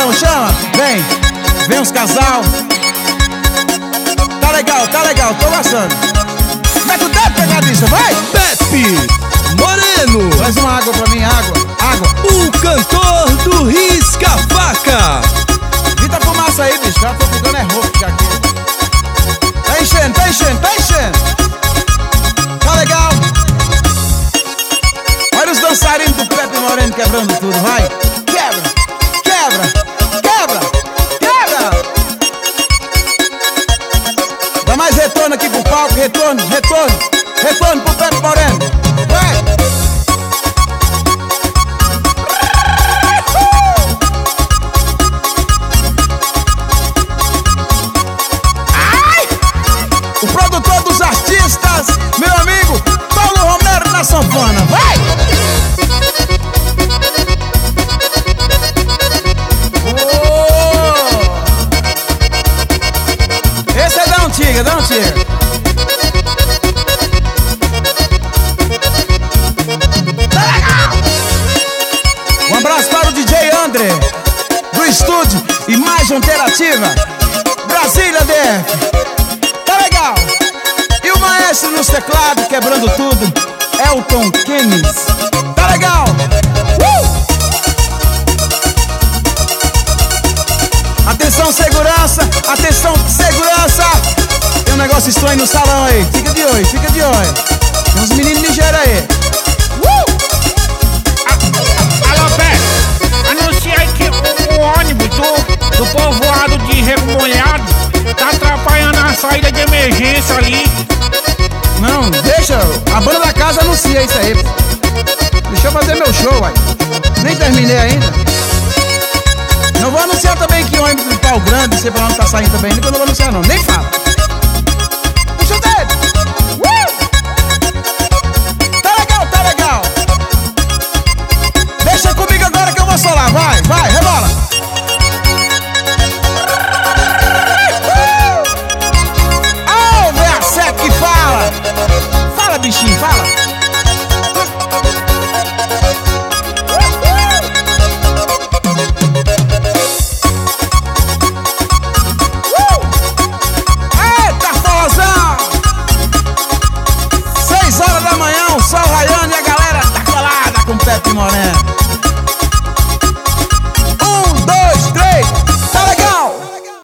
chama. Vem uns casal. Tá legal, tô gostando. Mete o dedo, pegadista, vai! Pepe Moreno. Traz uma água pra mim, água. O cantor do Risca-Faca. Grita a fumaça aí, bicho, já tô ficando rouco já aqui. Tá enchendo. Tá legal. Olha os dançarinos do Pepe Moreno quebrando tudo, vai. Quebra. Dá mais retorno aqui pro palco, retorno pro Pepe Moreno. Vai. O produtor dos artistas, meu amigo Paulo Romero na sanfona, vai! Esse é da antiga. Tá legal! Um abraço para o DJ André, do estúdio Imagem Interativa, Brasília DF. E o maestro nos teclados, quebrando tudo, Elton Keynes. Tá legal? Atenção, segurança. Tem um negócio estranho no salão aí. Fica de olho. Tem uns meninos ligeiros aí. Alô, Pé, anuncia aí que o ônibus do povoado de Rego Molhado tá atrapalhando a saída de emergência ali. Não, deixa, a banda da casa anuncia isso aí. Deixa eu fazer meu show, uai. Nem terminei ainda. Não vou anunciar também que o ônibus do Pau Grande, sei pra onde tá saindo também, que eu não vou anunciar não, nem fala.